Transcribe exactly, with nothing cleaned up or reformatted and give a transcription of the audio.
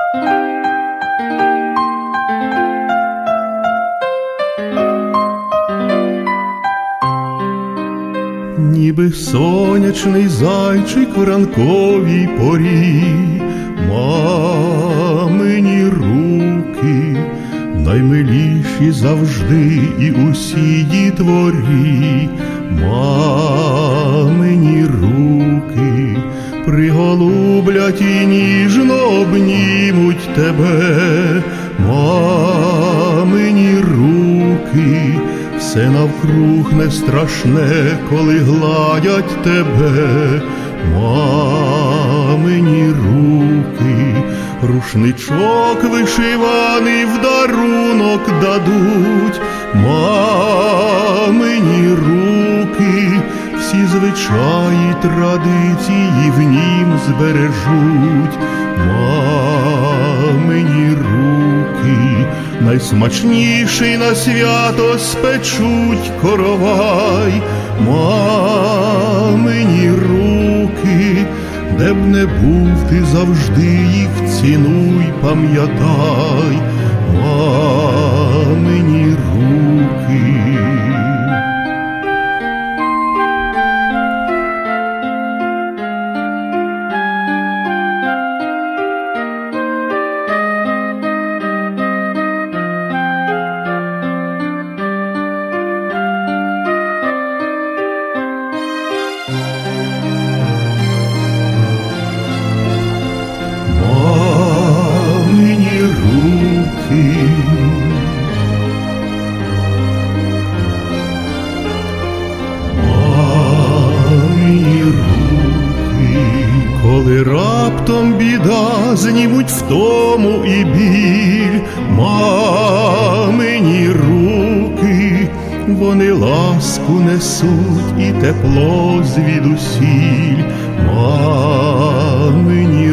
Ніби сонячний зайчик в ранковій порі, мамині руки, наймиліші завжди і усі дітворі. Мамині руки приголублять і ніжно обнімуть тебе. Мамині руки, все навкруг не страшне, коли гладять тебе. Мамині руки, рушничок вишиваний в дарунок дадуть. Мамині руки, всі звичаї, традиції в нім збережуть. Мамині руки, найсмачніший на свято спечуть коровай. Мамині руки, де б не був ти, завжди їх цінуй, пам'ятай. Мамині руки. Мамині руки, мамині руки, коли раптом біда, знімуть втому і біль. Мамині руки, вони ласку несуть і тепло звідусіль. Мамині